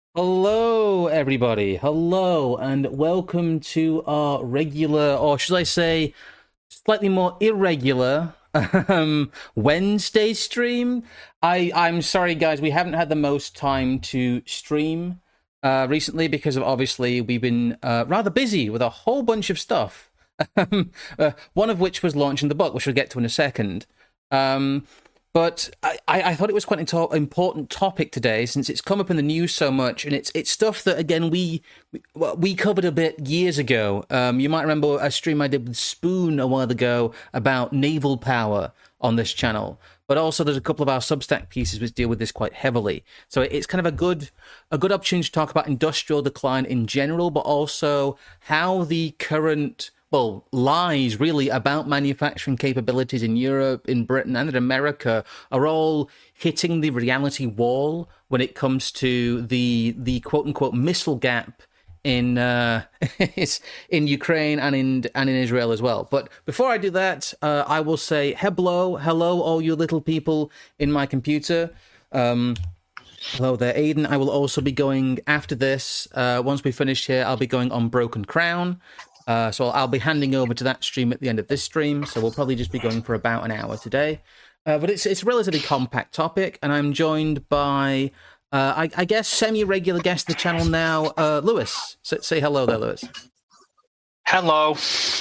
Hello, everybody. Hello, and welcome to our regular, or should I say, slightly more irregular Wednesday stream. I'm sorry, guys, we haven't had the most time to stream recently because of obviously we've been rather busy with a whole bunch of stuff. One of which was launching the book, which we'll get to in a second. Um, but I thought it was quite an important topic today, since it's come up in the news so much, and it's stuff that again we covered a bit years ago. You might remember a stream I did with Spoon a while ago about naval power on this channel. But also, there's a couple of our Substack pieces which deal with this quite heavily. So it's kind of a good opportunity to talk about industrial decline in general, but also how the current lies really about manufacturing capabilities in Europe, in Britain, and in America are all hitting the reality wall when it comes to the quote unquote missile gap in in Ukraine and in Israel as well. But before I do that, I will say hello, all you little people in my computer. Hello there, Aiden. I will also be going after this. Once we finish here, I'll be going on Broken Crown. So I'll be handing over to that stream at the end of this stream. So we'll probably just be going for about an hour today. But it's a relatively compact topic, and I'm joined by, I guess, semi-regular guest of the channel now, Lewis. Say hello there, Lewis. Hello.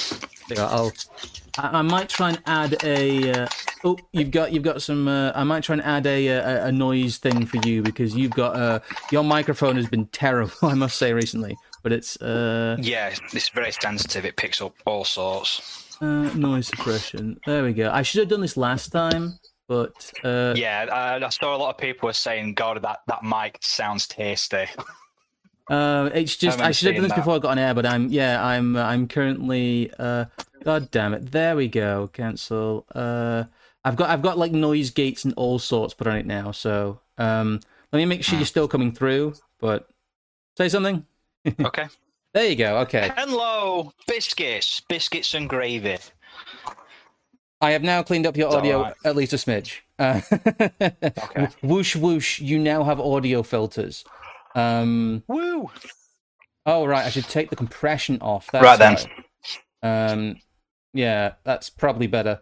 I might try and add a. You've got some. I might try and add a noise thing for you, because you've got your microphone has been terrible, I must say, recently. But it's Yeah, it's very sensitive. It picks up all sorts. Noise suppression. There we go. I should have done this last time, but yeah, I saw a lot of people were saying, "God, that mic sounds tasty." It's just I should have done this before I got on air, but I'm currently God damn it. There we go. Cancel. I've got like noise gates and all sorts put on it now. So let me make sure you're still coming through. But say something. Okay. There you go. Okay. Hello, biscuits and gravy. I have now cleaned up your audio right. at least a smidge. Okay. Whoosh whoosh. You now have audio filters. Woo! Oh right, I should take the compression off. Right then. Yeah, that's probably better.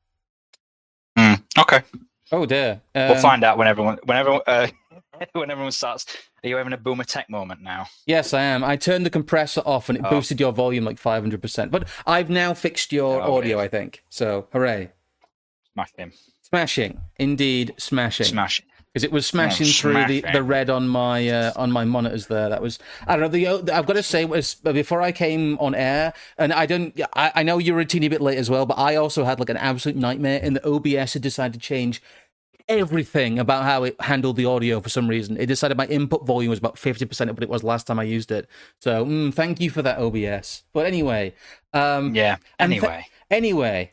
Okay. Oh dear. We'll find out when everyone starts. Are you having a boomer tech moment now? Yes, I am. I turned the compressor off and it boosted your volume like 500%. But I've now fixed your audio, I think. So, hooray. Smashing. Indeed, smashing. Smashing. Because it was smashing through the red on my monitors there. That was, I don't know, I've got to say, was before I came on air, and I know you were a teeny bit late as well, but I also had like an absolute nightmare, and the OBS had decided to change everything about how it handled the audio for some reason. It decided my input volume was about 50% of what it was last time I used it. So thank you for that, OBS. But anyway, yeah. Anyway,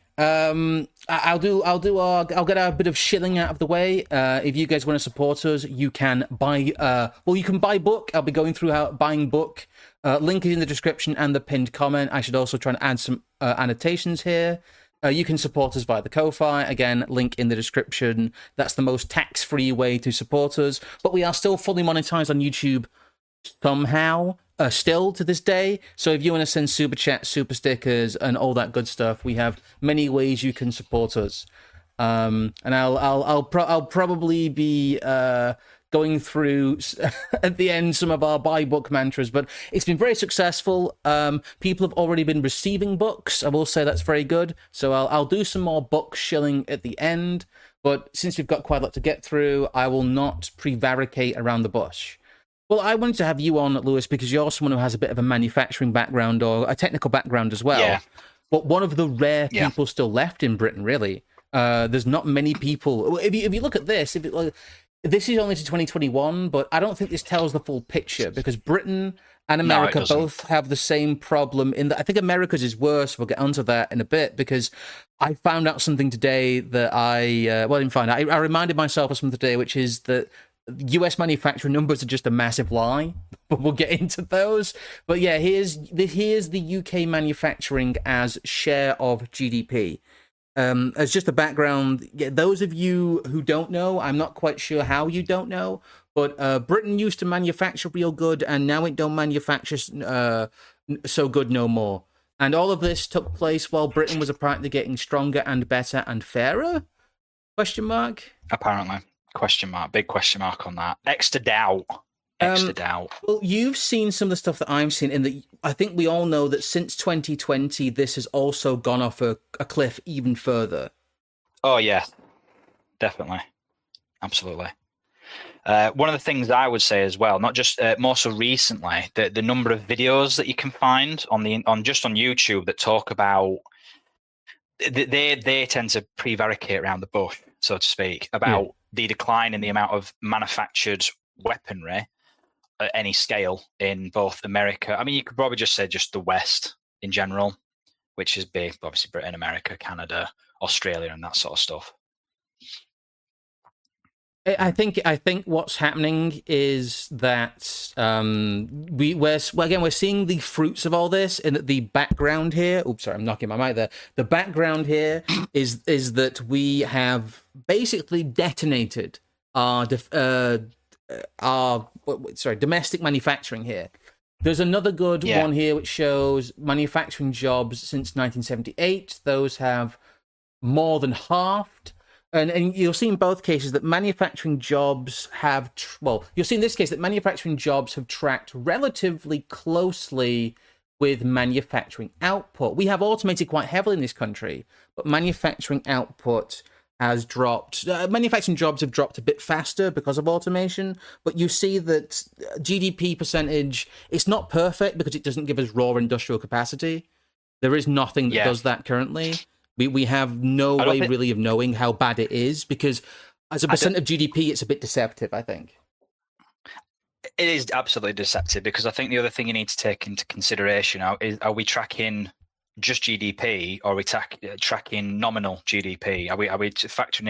I'll get a bit of shilling out of the way. If you guys want to support us, you can buy. You can buy book. I'll be going through how buying book. Link is in the description and the pinned comment. I should also try and add some annotations here. You can support us via the Ko-Fi. Again, link in the description. That's the most tax-free way to support us. But we are still fully monetized on YouTube somehow, still to this day. So if you want to send super chat, super stickers, and all that good stuff, we have many ways you can support us. And I'll probably be going through at the end some of our buy book mantras, but it's been very successful. People have already been receiving books. I will say that's very good. So I'll do some more book shilling at the end. But since we've got quite a lot to get through, I will not prevaricate around the bush. Well, I wanted to have you on, Lewis, because you're someone who has a bit of a manufacturing background or a technical background as well. Yeah. But one of the rare people still left in Britain, really. There's not many people. If you look at this, this is only to 2021, but I don't think this tells the full picture, because Britain and America both have the same problem. I think America's is worse. We'll get onto that in a bit, because I found out something today that I didn't find out. I reminded myself of something today, which is that US manufacturing numbers are just a massive lie, but we'll get into those. But yeah, here's the UK manufacturing as share of GDP. As just a background, those of you who don't know, I'm not quite sure how you don't know, But Britain used to manufacture real good, and now it don't manufacture so good no more. And all of this took place while Britain was apparently getting stronger and better and fairer? Question mark? Apparently. Question mark. Big question mark on that. Extra doubt. Extra doubt. Well, you've seen some of the stuff that I've seen, and I think we all know that since 2020, this has also gone off a cliff even further. Oh, yeah. Definitely. Absolutely. One of the things I would say as well, not just more so recently, the number of videos that you can find on YouTube that talk about they tend to prevaricate around the bush, so to speak, about the decline in the amount of manufactured weaponry at any scale in both America. I mean, you could probably just say just the West in general, which is big, obviously Britain, America, Canada, Australia, and that sort of stuff. I think what's happening is that we're seeing the fruits of all this, and that the background here. Oops, sorry, I'm knocking my mic there. The background here is that we have basically detonated our domestic manufacturing here. There's another good one here which shows manufacturing jobs since 1978. Those have more than halved. And you'll see in both cases that manufacturing jobs have... you'll see in this case that manufacturing jobs have tracked relatively closely with manufacturing output. We have automated quite heavily in this country, but manufacturing output has dropped. Manufacturing jobs have dropped a bit faster because of automation, but you see that GDP percentage, it's not perfect because it doesn't give us raw industrial capacity. There is nothing that does that currently. We have no way really of knowing how bad it is, because as a percent of GDP, it's a bit deceptive, I think. It is absolutely deceptive, because I think the other thing you need to take into consideration is, are we tracking just GDP, or are we tracking nominal GDP? Are we factoring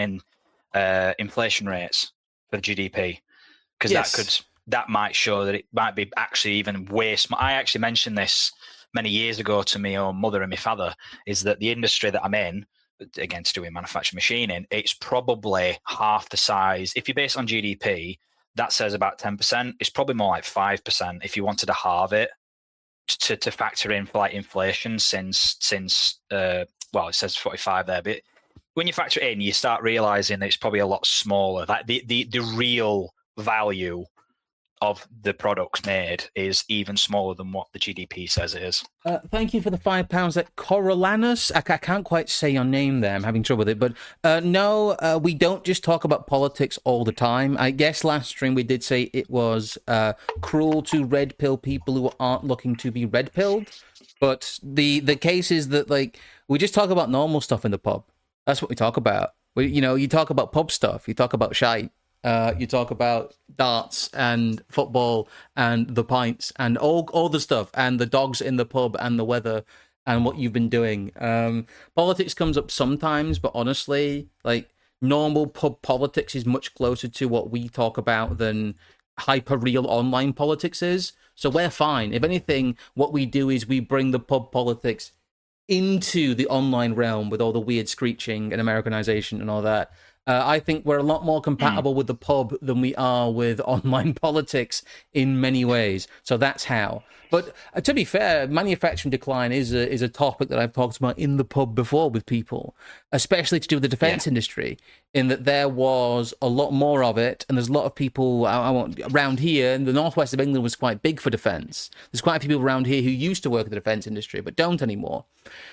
in inflation rates for the GDP? Because that might show that it might be actually even way small. I actually mentioned this many years ago to my own mother and my father, is that the industry that I'm in, again to do with manufacturing machining, it's probably half the size. If you base it on GDP, that says about 10%. It's probably more like 5% if you wanted to halve it to factor in for like inflation since it says 45 there. But when you factor it in, you start realizing that it's probably a lot smaller. Like the real value of the products made is even smaller than what the GDP says it is. Thank you for the £5 at Corolanus. I can't quite say your name there. I'm having trouble with it. But no, we don't just talk about politics all the time. I guess last stream we did say it was cruel to red pill people who aren't looking to be red pilled. But the case is that, like, we just talk about normal stuff in the pub. That's what we talk about. You talk about pub stuff. You talk about shite. You talk about darts and football and the pints and all the stuff, and the dogs in the pub and the weather and what you've been doing. Politics comes up sometimes, but honestly, like, normal pub politics is much closer to what we talk about than hyper real online politics is. So we're fine. If anything, what we do is we bring the pub politics into the online realm with all the weird screeching and Americanization and all that. I think we're a lot more compatible with the pub than we are with online politics in many ways. So that's how. But to be fair, manufacturing decline is a topic that I've talked about in the pub before with people, especially to do with the defense industry, in that there was a lot more of it. And there's a lot of people around here, and the northwest of England was quite big for defense. There's quite a few people around here who used to work in the defense industry, but don't anymore.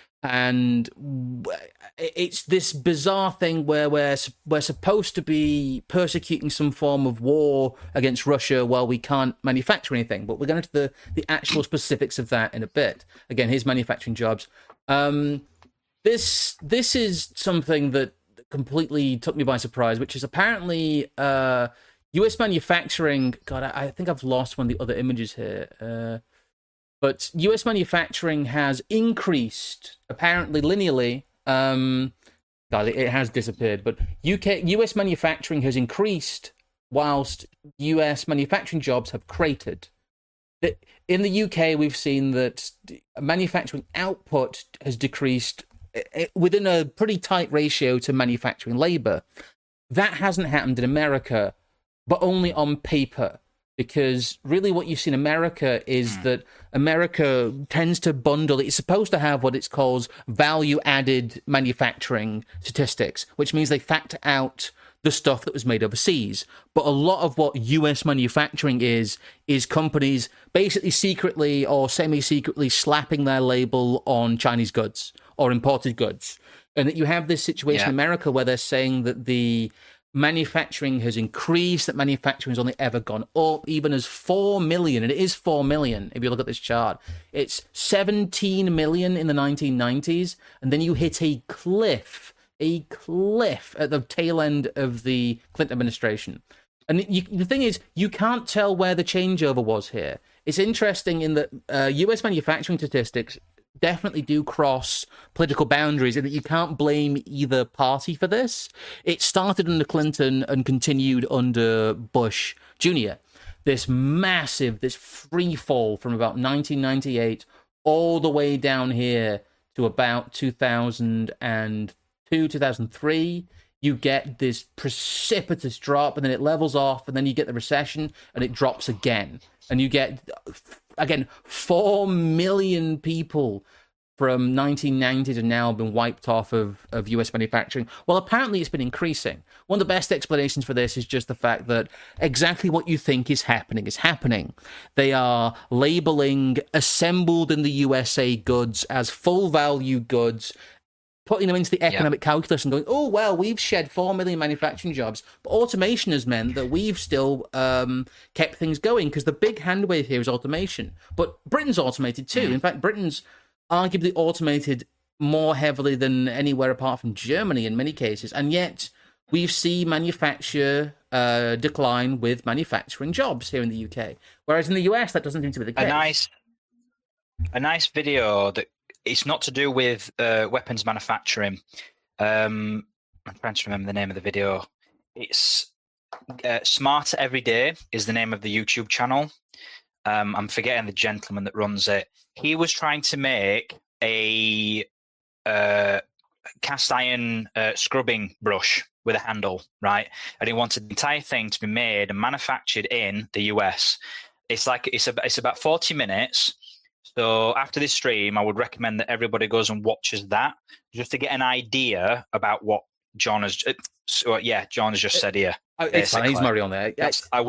And it's this bizarre thing where we're supposed to be persecuting some form of war against Russia while we can't manufacture anything. But we're going into the actual specifics of that in a bit. Again, here's manufacturing jobs. This is something that completely took me by surprise, which is apparently U.S. manufacturing. God, I think I've lost one of the other images here. But U.S. manufacturing has increased, apparently linearly. God, it has disappeared. But U.S. manufacturing has increased whilst U.S. manufacturing jobs have cratered. In the UK, we've seen that manufacturing output has decreased within a pretty tight ratio to manufacturing labour. That hasn't happened in America. but only on paper. Because really what you see in America is that America tends to bundle, it's supposed to have what it calls value-added manufacturing statistics, which means they factor out the stuff that was made overseas. But a lot of what US manufacturing is companies basically secretly or semi-secretly slapping their label on Chinese goods or imported goods. And that you have this situation in America where they're saying that the manufacturing has increased, that manufacturing has only ever gone up, even as 4 million, and it is 4 million if you look at this chart. It's 17 million in the 1990s, and then you hit a cliff at the tail end of the Clinton administration. And the thing is, you can't tell where the changeover was here. It's interesting in that US manufacturing statistics definitely do cross political boundaries, and that you can't blame either party for this. It started under Clinton and continued under Bush Jr. This free fall from about 1998 all the way down here to about 2002, 2003. You get this precipitous drop, and then it levels off, and then you get the recession, and it drops again. And you get, again, 4 million people from 1990 to now have been wiped off of US manufacturing. Well, apparently it's been increasing. One of the best explanations for this is just the fact that exactly what you think is happening. They are labeling assembled in the USA goods as full value goods, putting them into the economic calculus and going, oh, well, we've shed 4 million manufacturing jobs, but automation has meant that we've still kept things going, because the big handwave here is automation. But Britain's automated too. In fact, Britain's arguably automated more heavily than anywhere apart from Germany in many cases, and yet we've seen manufacture decline with manufacturing jobs here in the UK, whereas in the US that doesn't seem to be the case. A nice video that it's not to do with weapons manufacturing. I'm trying to remember the name of the video. It's Smarter Every Day is the name of the YouTube channel. I'm forgetting the gentleman that runs it. He was trying to make a cast iron scrubbing brush with a handle, right? And he wanted the entire thing to be made and manufactured in the US. It's about 40 minutes. So after this stream, I would recommend that everybody goes and watches that just to get an idea about what John has. John has just said here. It's fine. He's already on there. I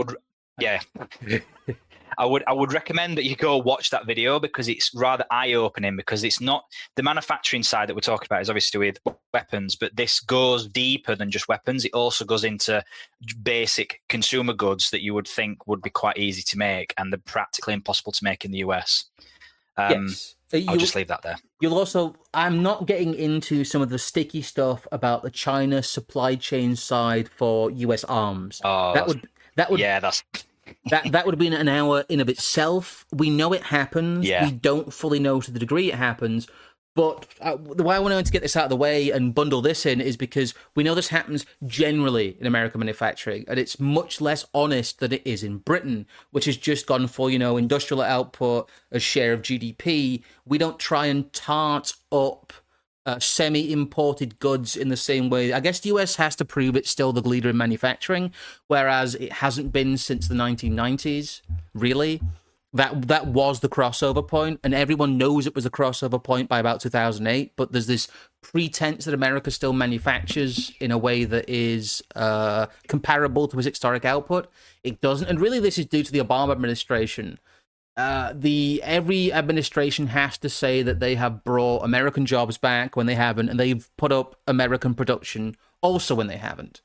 would recommend that you go watch that video, because it's rather eye-opening, because it's not the manufacturing side that we're talking about is obviously with weapons, but this goes deeper than just weapons. It also goes into basic consumer goods that you would think would be quite easy to make and they're practically impossible to make in the US. Yes. I'll just leave that there. You'll also, I'm not getting into some of the sticky stuff about the China supply chain side for US arms. Oh, that would that would have been an hour in of itself. We know it happens. Yeah. We don't fully know to the degree it happens. But the way I wanted to get this out of the way and bundle this in is because we know this happens generally in American manufacturing, and it's much less honest than it is in Britain, which has just gone for, industrial output as share of GDP. We don't try and tart up semi-imported goods in the same way. I guess the US has to prove it's still the leader in manufacturing, whereas it hasn't been since the 1990s, really. That was the crossover point, and everyone knows it was a crossover point by about 2008, but there's this pretense that America still manufactures in a way that is comparable to its historic output. It doesn't, and really this is due to the Obama administration. Every administration has to say that they have brought American jobs back when they haven't, and they've put up American production also when they haven't.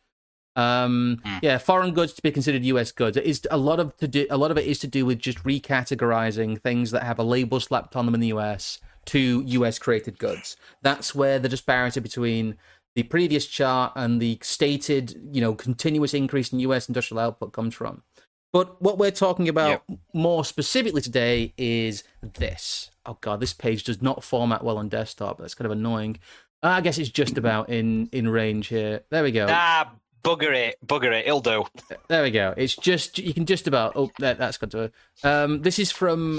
Foreign goods to be considered US goods. It is a lot of it is to do with just recategorizing things that have a label slapped on them in the US to US created goods. That's where the disparity between the previous chart and the stated, continuous increase in US industrial output comes from. But what we're talking about more specifically today is this. Oh God, this page does not format well on desktop. That's kind of annoying. I guess it's just about in range here. There we go. Bugger it, it'll do. There we go. It's just, you can just about, that's got to, this is from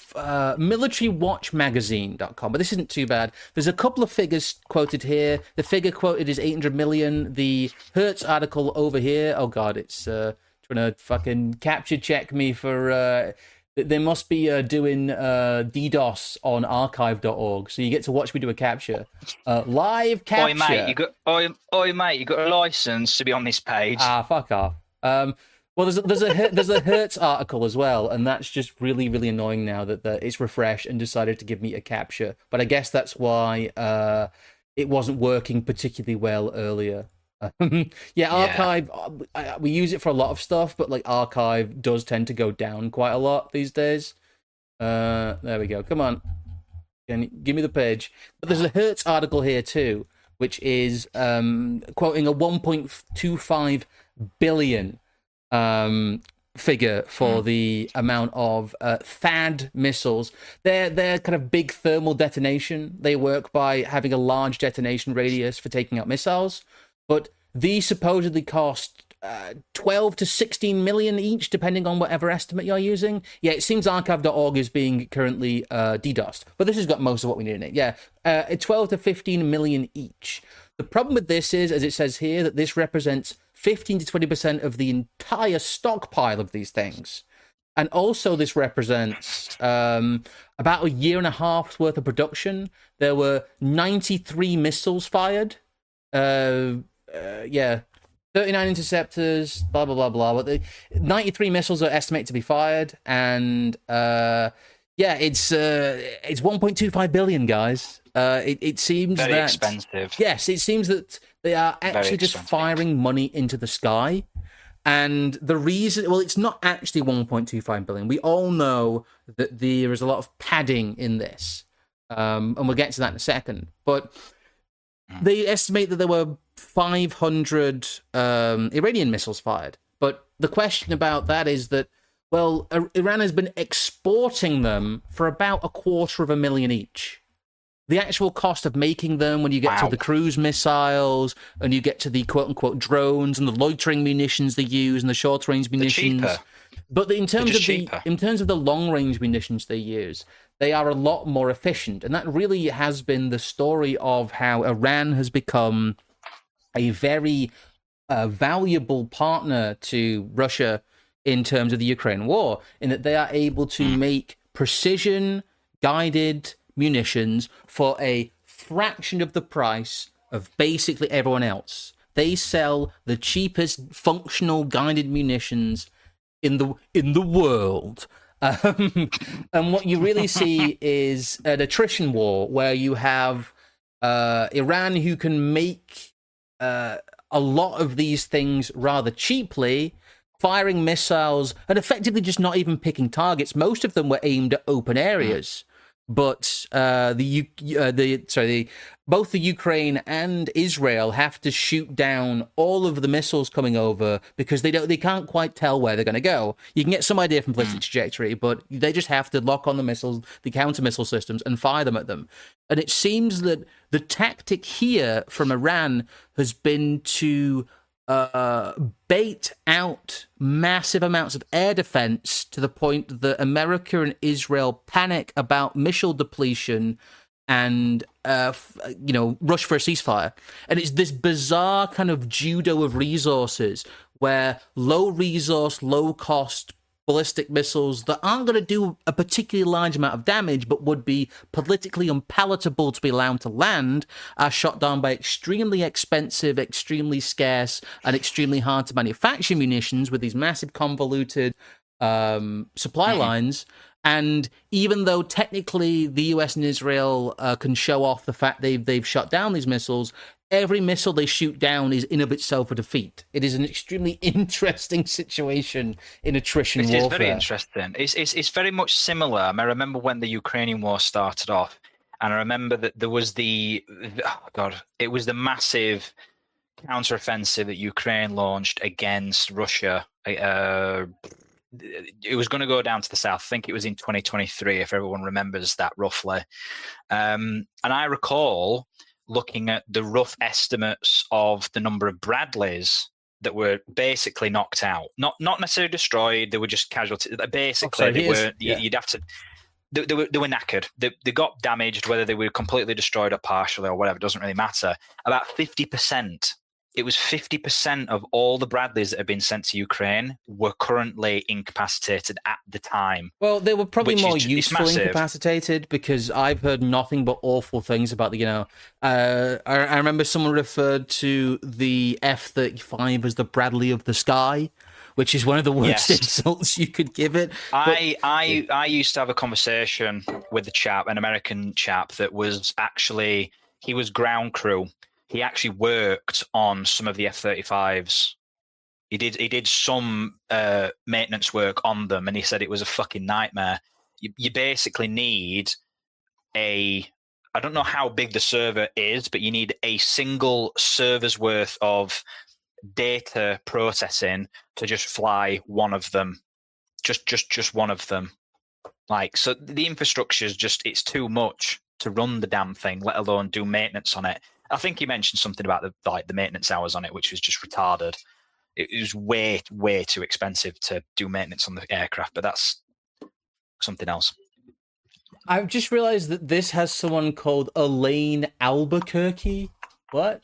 militarywatchmagazine.com, but this isn't too bad. There's a couple of figures quoted here. The figure quoted is 800 million. The Hertz article over here, oh God, it's trying to fucking capture check me for. They must be doing DDoS on archive.org, so you get to watch me do a capture. Live capture. Oi, mate, you got a license to be on this page. Fuck off. Well, there's a Hertz article as well, and that's just really, really annoying now that it's refreshed and decided to give me a capture. But I guess that's why it wasn't working particularly well earlier. Archive, we use it for a lot of stuff, but like Archive does tend to go down quite a lot these days. There we go. Come on. Give me the page. But there's a Hertz article here too, which is quoting a 1.25 billion figure for the amount of THAAD missiles. They're kind of big thermal detonation. They work by having a large detonation radius for taking out missiles. But these supposedly cost 12 to 16 million each, depending on whatever estimate you're using. Yeah, it seems archive.org is being currently DDoSed, but this has got most of what we need in it. Yeah, 12 to 15 million each. The problem with this is, as it says here, that this represents 15 to 20% of the entire stockpile of these things. And also this represents about a year and a half's worth of production. There were 93 missiles fired. 39 interceptors, blah, blah, blah, blah. But 93 missiles are estimated to be fired. And it's 1.25 billion, guys. It seems very expensive. Yes, it seems that they are actually just firing money into the sky. And the reason, well, it's not actually 1.25 billion. We all know that there is a lot of padding in this. And we'll get to that in a second. But they estimate that there were 500 Iranian missiles fired. But the question about that is that, well, Iran has been exporting them for about $250,000 each. The actual cost of making them, when you get to the cruise missiles and you get to the quote-unquote drones and the loitering munitions they use and the short-range munitions, but in terms of the long-range munitions they use, they are a lot more efficient. And that really has been the story of how Iran has become a very valuable partner to Russia in terms of the Ukraine war, in that they are able to make precision-guided munitions for a fraction of the price of basically everyone else. They sell the cheapest functional guided munitions in the world. And what you really see is an attrition war where you have Iran, who can make a lot of these things rather cheaply, firing missiles and effectively just not even picking targets. Most of them were aimed at open areas. But both the Ukraine and Israel have to shoot down all of the missiles coming over because they can't quite tell where they're going to go. You can get some idea from ballistic trajectory, but they just have to lock on the missiles, the counter missile systems, and fire them at them. And it seems that the tactic here from Iran has been to bait out massive amounts of air defense to the point that America and Israel panic about missile depletion and rush for a ceasefire. And it's this bizarre kind of judo of resources where low resource, low cost ballistic missiles that aren't going to do a particularly large amount of damage but would be politically unpalatable to be allowed to land are shot down by extremely expensive, extremely scarce, and extremely hard to manufacture munitions with these massive convoluted supply lines. And even though technically the US and Israel can show off the fact they've shot down these missiles, every missile they shoot down is in of itself a defeat. It is an extremely interesting situation in attrition warfare. It is very interesting. It's very much similar. I remember when the Ukrainian war started off, and I remember that there was it was the massive counteroffensive that Ukraine launched against Russia. It was going to go down to the south. I think it was in 2023, if everyone remembers that roughly. And I recall looking at the rough estimates of the number of Bradleys that were basically knocked out, not necessarily destroyed. They were just casualties. Basically, you'd have to. They were knackered. They got damaged, whether they were completely destroyed or partially or whatever. Doesn't really matter. About 50% it was 50% of all the Bradleys that have been sent to Ukraine were currently incapacitated at the time. Well, they were probably more useful massive. incapacitated, because I've heard nothing but awful things about the, I remember someone referred to the F-35 as the Bradley of the sky, which is one of the worst insults you could give it. I used to have a conversation with an American chap that was actually, he was ground crew. He actually worked on some of the F-35s. He did some maintenance work on them, and he said it was a fucking nightmare. You basically need I don't know how big the server is, but you need a single server's worth of data processing to just fly one of them. Just one of them. Like, so the infrastructure is it's too much to run the damn thing, let alone do maintenance on it. I think you mentioned something about the maintenance hours on it, which was just retarded. It was way, way too expensive to do maintenance on the aircraft, but that's something else. I've just realized that this has someone called Elaine Albuquerque. What?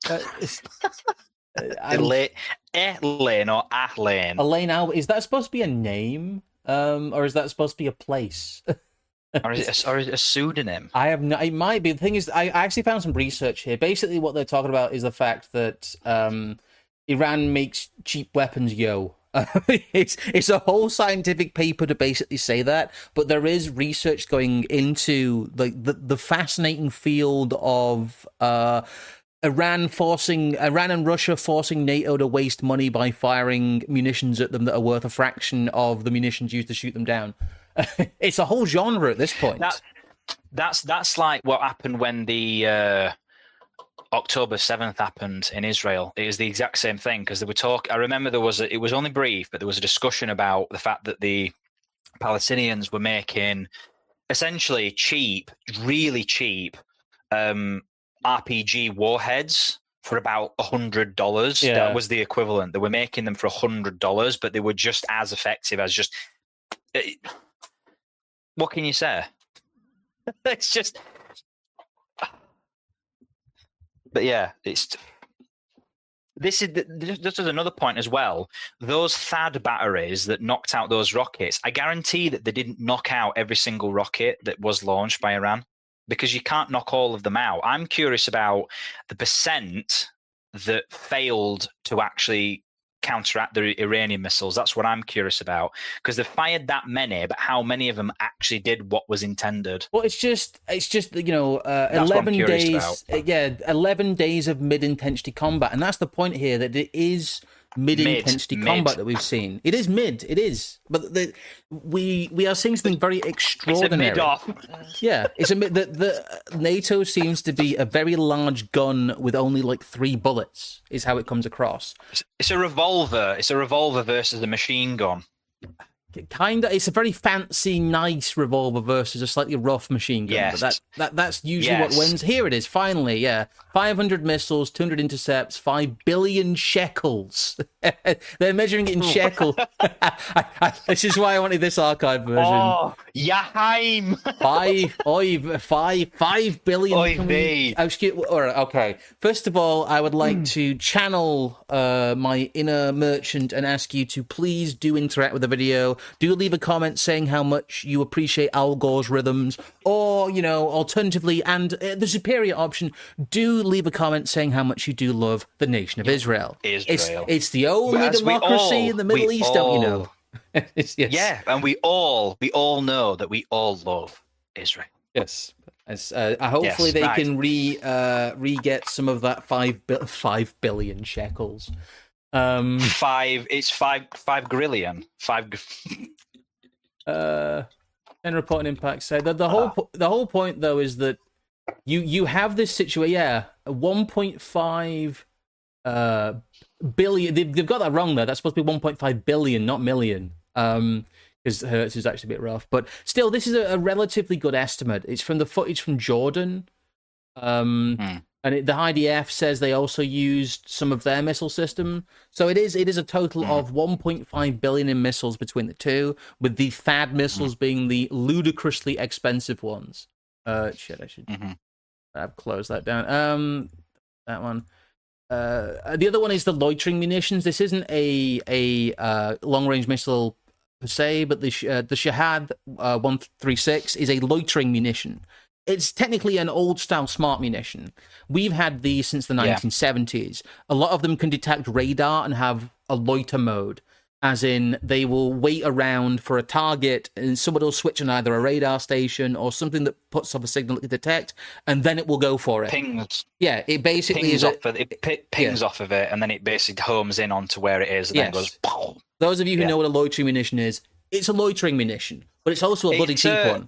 Elaine or Ahlaine? Elaine is that supposed to be a name? Or is that supposed to be a place? Or is it a pseudonym? I have no. It might be. The thing is, I actually found some research here. Basically, what they're talking about is the fact that Iran makes cheap weapons. It's a whole scientific paper to basically say that. But there is research going into the fascinating field of Iran and Russia forcing NATO to waste money by firing munitions at them that are worth a fraction of the munitions used to shoot them down. It's a whole genre at this point. That's like what happened when the October 7th happened in Israel. It was the exact same thing, because they were talking. I remember it was only brief, but there was a discussion about the fact that the Palestinians were making essentially cheap, really cheap RPG warheads for about $100. Yeah. That was the equivalent. They were making them for $100, but they were just as effective as just. What can you say? It's just. But yeah, this is another point as well. Those THAAD batteries that knocked out those rockets, I guarantee that they didn't knock out every single rocket that was launched by Iran, because you can't knock all of them out. I'm curious about the percent that failed to actually counteract the Iranian missiles. That's what I'm curious about, because they fired that many, but how many of them actually did what was intended? Well, it's just 11 days. 11 days of mid-intensity combat, and that's the point here, that it is mid-intensity combat that we've seen. It is mid. It is, but we are seeing something very extraordinary. It's a mid-off. Yeah, it's a mid. The NATO seems to be a very large gun with only like 3 bullets. Is how it comes across. It's a revolver. It's a revolver versus a machine gun. Kinda, it's a very fancy, nice revolver versus a slightly rough machine gun. Yes. But that's usually what wins. Here it is, finally, yeah. 500 missiles, 200 intercepts, 5 billion shekels. They're measuring it in shekel. This is why I wanted this archive version. Oh, Yahaim! 5 billion. Okay. First of all, I would like to channel my inner merchant and ask you to please do interact with the video. Do leave a comment saying how much you appreciate Al Gore's rhythms, or, alternatively, and the superior option, do leave a comment saying how much you do love the nation of Israel. It's the only democracy in the Middle East, don't you know? Yes. Yeah, and we all know that we all love Israel. Yes. Hopefully they can re-get some of that 5 billion shekels. It's 5 grillion. And reporting impact said that the whole point though is that you have this situation. Yeah, 1.5 billion. They've got that wrong there. That's supposed to be 1.5 billion, not million. Because hertz is actually a bit rough, but still, this is a relatively good estimate. It's from the footage from Jordan. And the IDF says they also used some of their missile system. So it is a total of 1.5 billion in missiles between the two, with the THAAD missiles being the ludicrously expensive ones. I should have closed that down. That one. The other one is the loitering munitions. This isn't a long range missile per se, but the Shahad 136 is a loitering munition. It's technically an old style smart munition. We've had these since the 1970s. A lot of them can detect radar and have a loiter mode, as in they will wait around for a target and someone will switch on either a radar station or something that puts off a signal it can detect, and then it will go for it. Pings. Yeah, it basically pings off of it, and then it basically homes in onto where it is, and then goes. Pow. Those of you who know what a loitering munition is, it's a loitering munition, but it's also a bloody cheap one.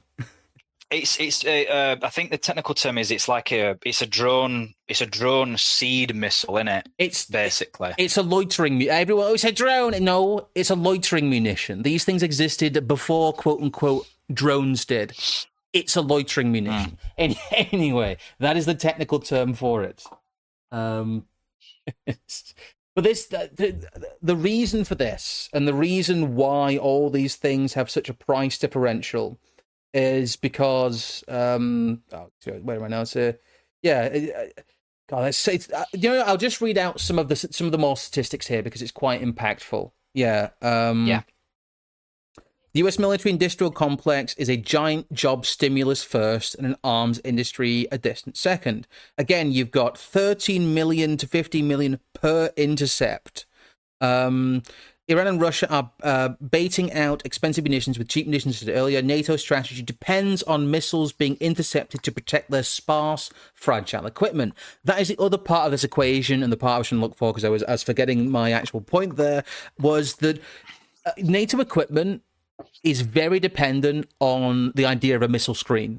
I think the technical term is it's a drone seed missile, isn't it? It's a loitering. Everyone always said drone. No, it's a loitering munition. These things existed before quote unquote drones did. It's a loitering munition. Anyway, that is the technical term for it. But the reason for this, and the reason why all these things have such a price differential, is because where am I now? God, let's say I'll just read out some of the more statistics here because it's quite impactful. The U.S. military industrial complex is a giant job stimulus first and an arms industry a distant second. Again, you've got 13 million to 15 million per intercept. Iran and Russia are baiting out expensive munitions with cheap munitions, as I said earlier. NATO's strategy depends on missiles being intercepted to protect their sparse, fragile equipment. That is the other part of this equation, and the part I was trying to look for, because I was forgetting my actual point there, was that NATO equipment is very dependent on the idea of a missile screen.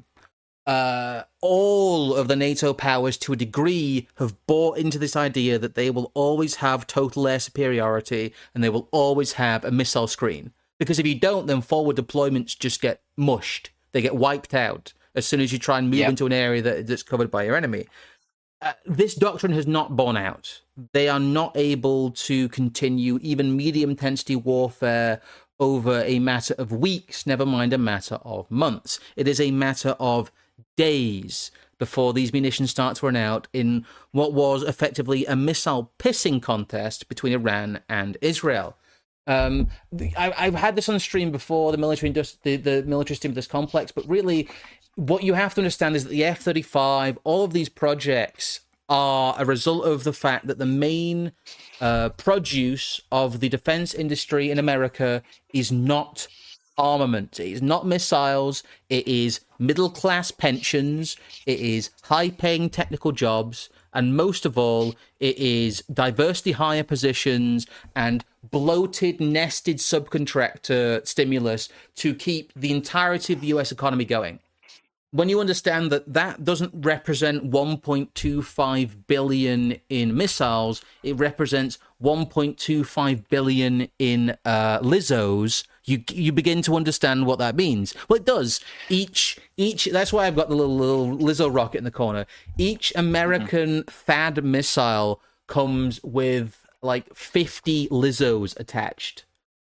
All of the NATO powers, to a degree, have bought into this idea that they will always have total air superiority and they will always have a missile screen. Because if you don't, then forward deployments just get mushed. They get wiped out as soon as you try and move into an area that's covered by your enemy. This doctrine has not borne out. They are not able to continue even medium-intensity warfare over a matter of weeks, never mind a matter of months. It is a matter of days before these munitions start to run out in what was effectively a missile pissing contest between Iran and Israel. I've had this on stream before, the military stimulus complex, but really what you have to understand is that the F-35, all of these projects are a result of the fact that the main produce of the defense industry in America is not armament. It is not missiles. It is middle-class pensions. It is high-paying technical jobs. And most of all, it is diversity hire positions and bloated, nested subcontractor stimulus to keep the entirety of the US economy going. When you understand that that doesn't represent 1.25 billion in missiles, it represents 1.25 billion in Lizzos, you begin to understand what that means. Well, it does. Each that's why I've got the little Lizzo rocket in the corner. Each American THAAD missile comes with like 50 Lizzos attached.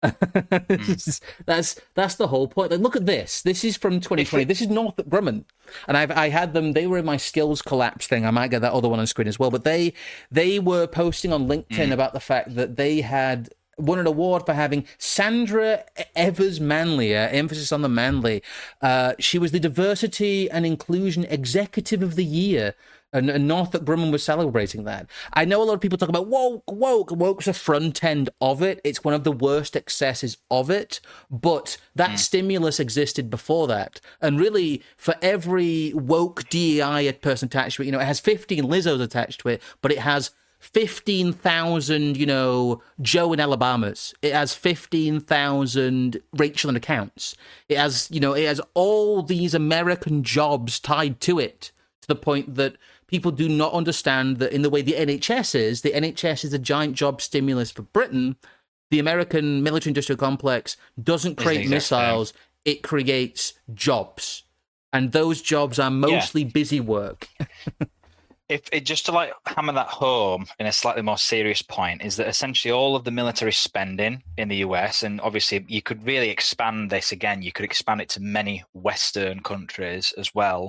That's the whole point. Like, look at this. This is from 2020. This is Northrop Grumman, and I had them. They were in my skills collapse thing. I might get that other one on screen as well. But they were posting on LinkedIn about the fact that they had won an award for having Sandra Evers Manley, emphasis on the Manley. She was the Diversity and Inclusion Executive of the Year. And Northrop Grumman was celebrating that. I know a lot of people talk about woke. Woke's a front end of it. It's one of the worst excesses of it. But that stimulus existed before that. And really, for every woke DEI person attached to it, it has 15 Lizzos attached to it, but it has 15,000, Joe in Alabamas. It has 15,000 Rachel in accounts. It has all these American jobs tied to it, to the point that people do not understand that in the way the NHS is a giant job stimulus for Britain. The American military-industrial complex doesn't create missiles, it creates jobs. And those jobs are mostly busy work. Just to hammer that home in a slightly more serious point, is that essentially all of the military spending in the US, and obviously you could really expand this again, you could expand it to many Western countries as well,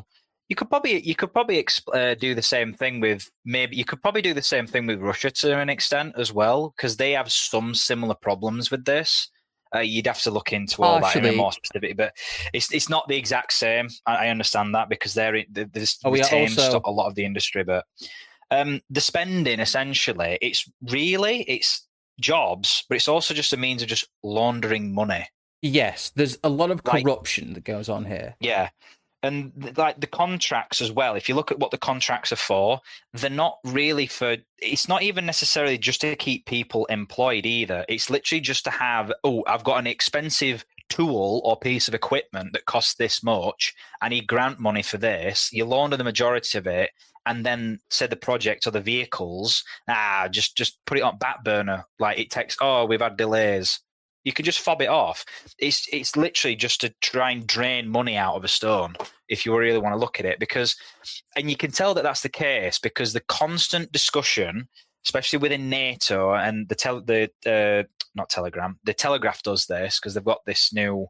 You could probably do the same thing with Russia to an extent as well, because they have some similar problems with this. You'd have to look into all that in a more specific, but it's not the exact same. I understand that because there's retained a lot of the industry, but the spending essentially it's jobs, but it's also just a means of just laundering money. Yes, there's a lot of corruption that goes on here. Yeah. And like the contracts as well, if you look at what the contracts are for, they're not really for, it's not even necessarily just to keep people employed either. It's literally just to have, I've got an expensive tool or piece of equipment that costs this much. I need grant money for this. You launder the majority of it. And then say the project or the vehicles, just put it on back burner. Like it takes, we've had delays. You could just fob it off. It's literally just to try and drain money out of a stone, if you really want to look at it. And you can tell that that's the case because the constant discussion, especially within NATO and the Telegraph does this because they've got this new,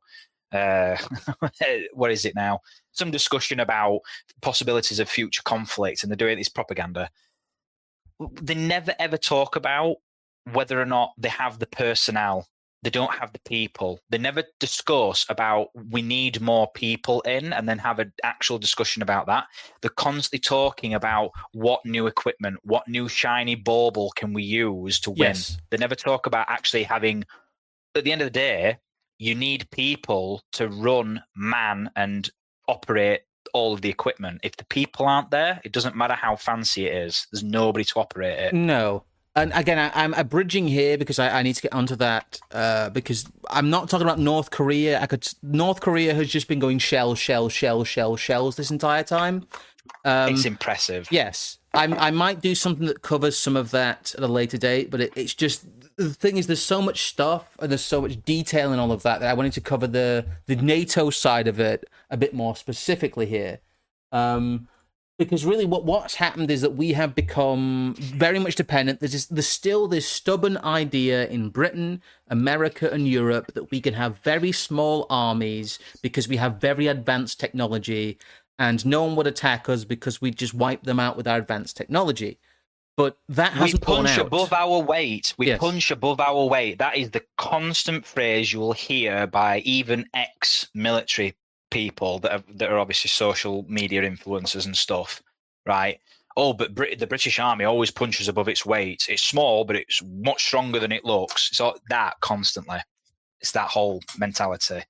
what is it now? Some discussion about possibilities of future conflict, and they're doing this propaganda. They never ever talk about whether or not they have the personnel. They don't have the people. They never discuss about we need more people in and then have an actual discussion about that. They're constantly talking about what new equipment, what new shiny bauble can we use to win. Yes. They never talk about actually having, at the end of the day, you need people to run, man, and operate all of the equipment. If the people aren't there, it doesn't matter how fancy it is. There's nobody to operate it. No. And again, I'm abridging here because I need to get onto that because I'm not talking about North Korea. North Korea has just been going shells this entire time. It's impressive. Yes. I might do something that covers some of that at a later date, but it's just, the thing is there's so much stuff and there's so much detail in all of that I wanted to cover the NATO side of it a bit more specifically here. Because really what's happened is that we have become very much dependent. There's still this stubborn idea in Britain, America, and Europe that we can have very small armies because we have very advanced technology and no one would attack us because we just wipe them out with our advanced technology. But that hasn't We punch gone out. above our weight. We punch above our weight. That is the constant phrase you will hear by even ex-military people that are obviously social media influencers and stuff, right? But the British Army always punches above its weight. It's small, but it's much stronger than it looks. It's all that constantly. It's that whole mentality.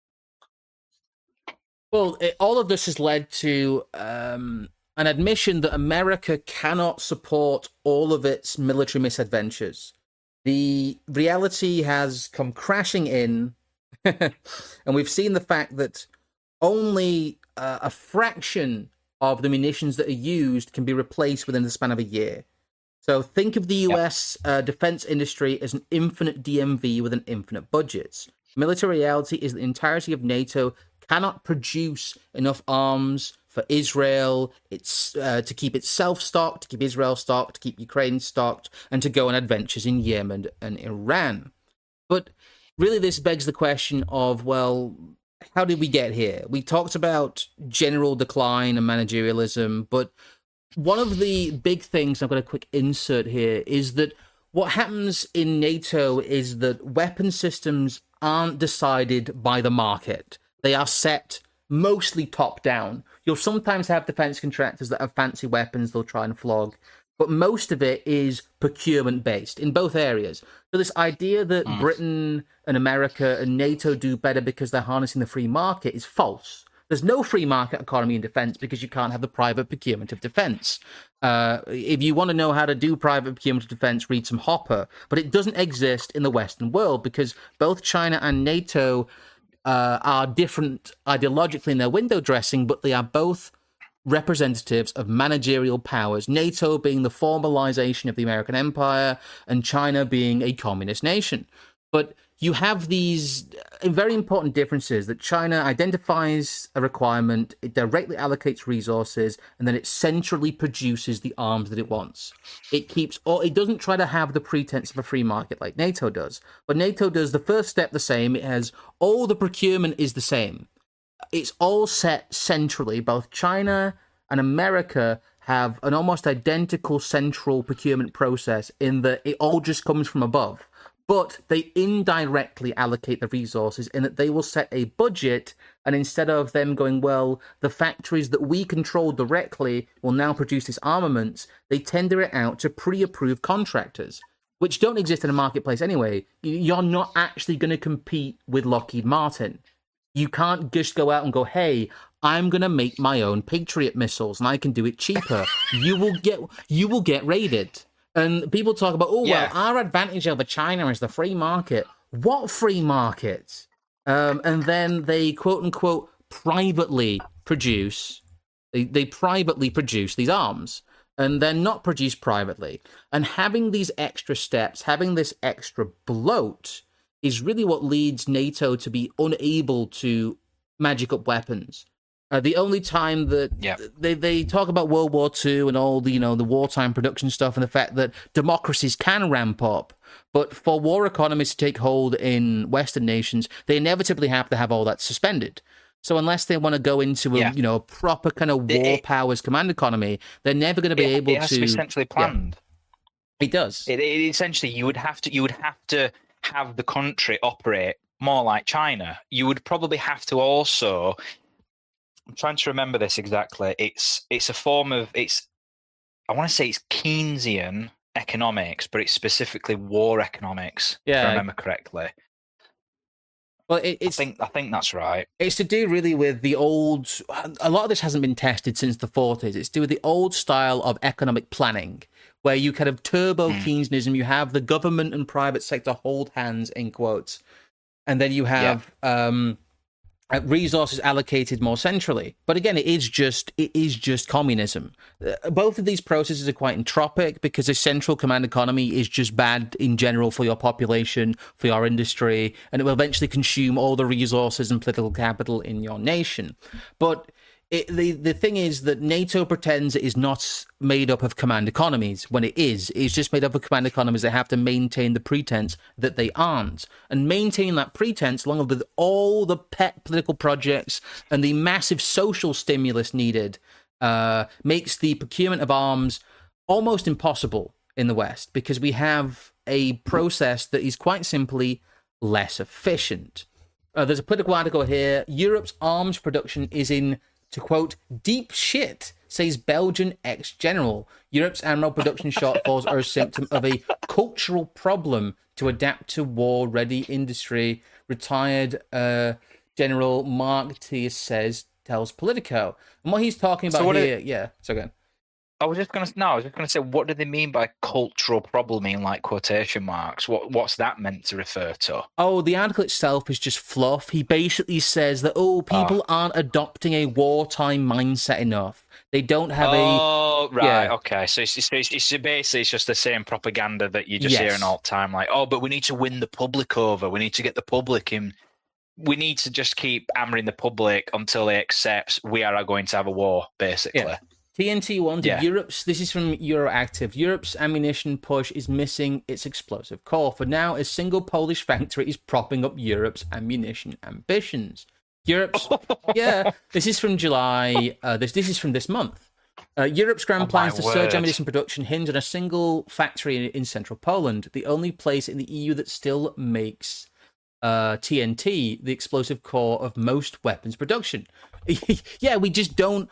Well, all of this has led to an admission that America cannot support all of its military misadventures. The reality has come crashing in, and we've seen the fact that only a fraction of the munitions that are used can be replaced within the span of a year. So think of the US defense industry as an infinite DMV with an infinite budget. Military reality is the entirety of NATO cannot produce enough arms for Israel, to keep itself stocked, to keep Israel stocked, to keep Ukraine stocked, and to go on adventures in Yemen and Iran. But really this begs the question of, well, how did we get here? We talked about general decline and managerialism, but one of the big things, I've got a quick insert here, is that what happens in NATO is that weapon systems aren't decided by the market. They are set mostly top down. You'll sometimes have defense contractors that have fancy weapons they'll try and flog, but most of it is procurement based in both areas. So this idea that Britain and America and NATO do better because they're harnessing the free market is false. There's no free market economy in defense because you can't have the private procurement of defense. If you want to know how to do private procurement of defense, read some Hopper. But it doesn't exist in the Western world because both China and NATO are different ideologically in their window dressing, but they are both representatives of managerial powers, NATO being the formalization of the American empire and China being a communist nation. But you have these very important differences that China identifies a requirement, it directly allocates resources, and then it centrally produces the arms that it wants. It doesn't try to have the pretense of a free market like NATO does. But NATO does the first step the same. It has all the procurement is the same. it's all set centrally. Both China and America have an almost identical central procurement process in that it all just comes from above. But they indirectly allocate the resources in that they will set a budget, and instead of them going, well, the factories that we control directly will now produce this armaments, they tender it out to pre-approved contractors, which don't exist in a marketplace anyway. You're not actually going to compete with Lockheed Martin. You can't just go out and go, hey, I'm going to make my own Patriot missiles and I can do it cheaper. You will get raided. And people talk about, well, our advantage over China is the free market. What free market? And then they, quote unquote, privately produce. They privately produce these arms. And they're not produced privately. And having these extra steps, having this extra bloat, is really what leads NATO to be unable to magic up weapons. The only time that they talk about World War II and all the the wartime production stuff and the fact that democracies can ramp up, but for war economies to take hold in Western nations, they inevitably have to have all that suspended. So unless they want to go into a proper kind of war powers command economy, they're never going to be able to. It has to be centrally planned. Yeah. It does. It essentially you would have to have the country operate more like China. You would probably have to also. I'm trying to remember this exactly. It's a form of I want to say it's Keynesian economics, but it's specifically war economics. If I remember correctly. Well, I think that's right. It's to do really with the old. A lot of this hasn't been tested since the 40s. It's to do with the old style of economic planning, where you kind of turbo Keynesianism. You have the government and private sector hold hands in quotes, and then you have resources allocated more centrally. But again, it is just communism. Both of these processes are quite entropic because a central command economy is just bad in general for your population, for your industry, and it will eventually consume all the resources and political capital in your nation. But the thing is that NATO pretends it is not made up of command economies when it is. It's just made up of command economies that have to maintain the pretense that they aren't. And maintaining that pretense, along with all the pet political projects and the massive social stimulus needed, makes the procurement of arms almost impossible in the West, because we have a process that is quite simply less efficient. There's a political article here. Europe's arms production is in, to quote, deep shit, says Belgian ex-general. Europe's armor production shortfalls are a symptom of a cultural problem to adapt to war-ready industry. Retired General Mark Thies tells Politico. And what he's talking about so again. I was just going to say, what do they mean by cultural problem in like quotation marks? What's that meant to refer to? Oh, the article itself is just fluff. He basically says that, people aren't adopting a wartime mindset enough. They don't have okay. So it's basically just the same propaganda that you're just hearing all the time. Like, but we need to win the public over. We need to get the public in. We need to just keep hammering the public until they accept we are going to have a war, basically. Yeah. TNT wanted Europe's, this is from Euroactiv, Europe's ammunition push is missing its explosive core. For now, a single Polish factory is propping up Europe's ammunition ambitions. This is from July, this is from this month. Europe's grand plans to surge ammunition production hinge on a single factory in central Poland, the only place in the EU that still makes TNT, the explosive core of most weapons production. We just don't...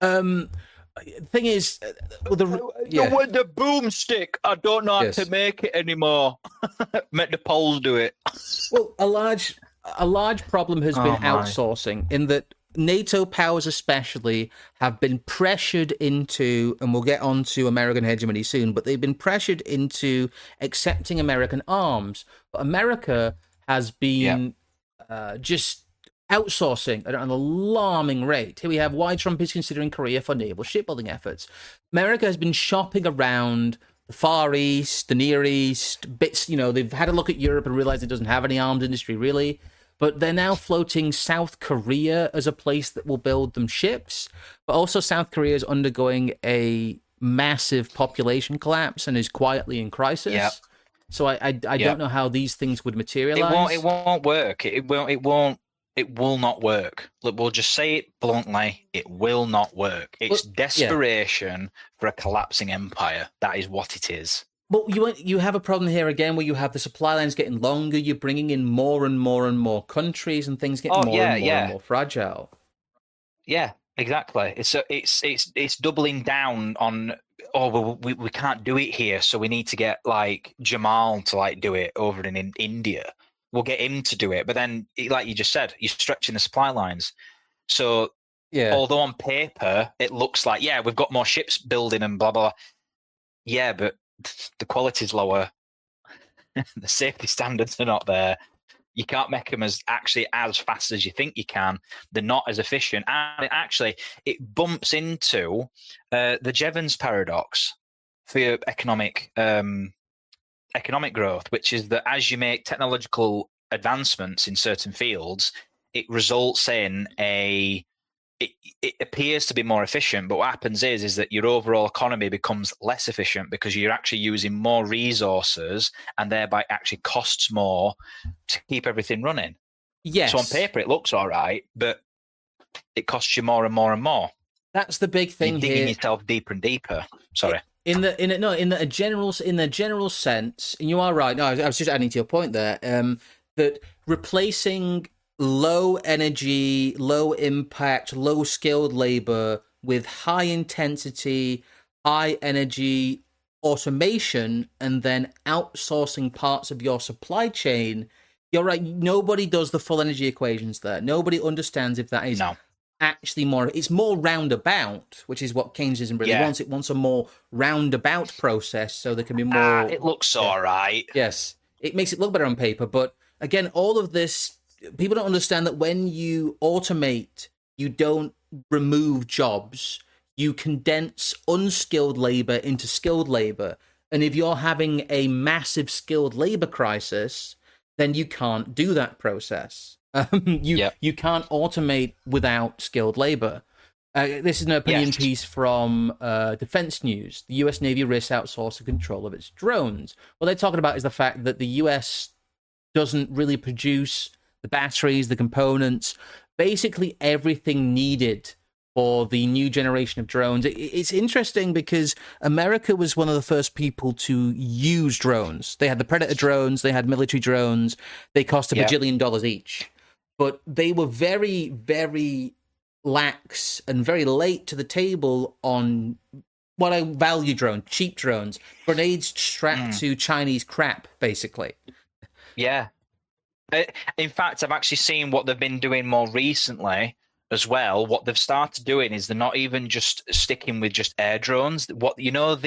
thing is, with the boomstick, I don't know how to make it anymore. Make the Poles do it. Well, a large problem has been outsourcing, in that NATO powers especially have been pressured into, and we'll get on to American hegemony soon, but they've been pressured into accepting American arms. But America has been just outsourcing at an alarming rate. Here we have why Trump is considering Korea for naval shipbuilding efforts. America has been shopping around the Far East, the Near East, bits, they've had a look at Europe and realized it doesn't have any arms industry, really. But they're now floating South Korea as a place that will build them ships. But also South Korea is undergoing a massive population collapse and is quietly in crisis. Yep. So I don't know how these things would materialize. It won't work. It won't It will not work. Look, we'll just say it bluntly. It will not work. It's desperation for a collapsing empire. That is what it is. But you have a problem here again where you have the supply lines getting longer. You're bringing in more and more and more countries, and things getting more and more fragile. Yeah, exactly. It's doubling down on. Oh, well, we can't do it here, so we need to get like Jamal to like do it over in India. We'll get him to do it, but then, like you just said, you're stretching the supply lines. So, although on paper it looks like we've got more ships building and blah blah. Yeah, but the quality's lower. The safety standards are not there. You can't make them as fast as you think you can. They're not as efficient, and it bumps into the Jevons paradox for economic growth, which is that as you make technological advancements in certain fields, it results in it appears to be more efficient, but what happens is that your overall economy becomes less efficient because you're actually using more resources, and thereby actually costs more to keep everything running. Yes. So on paper it looks all right, but it costs you more and more and more. That's the big thing. You're digging yourself deeper and deeper. Sorry. In the general sense, and you are right. No, I was just adding to your point there. That replacing low energy, low impact, low skilled labor with high intensity, high energy automation, and then outsourcing parts of your supply chain. You're right. Nobody does the full energy equations there. Nobody understands if that is actually more. It's more roundabout, which is what Keynesianism really wants. It wants a more roundabout process, so there can be more. It looks all right. Yes, it makes it look better on paper, but again, all of this. People don't understand that when you automate, you don't remove jobs. You condense unskilled labor into skilled labor. And if you're having a massive skilled labor crisis, then you can't do that process. You can't automate without skilled labor. This is an opinion piece from Defense News. The U.S. Navy risks outsourcing control of its drones. What they're talking about is the fact that the U.S. doesn't really produce the batteries, the components, basically everything needed for the new generation of drones. It's interesting because America was one of the first people to use drones. They had the Predator drones, they had military drones, they cost $1 bajillion each. But they were very, very lax and very late to the table on what I value drones, cheap drones, grenades strapped to Chinese crap, basically. Yeah. In fact, I've actually seen what they've been doing more recently as well. What they've started doing is they're not even just sticking with just air drones. What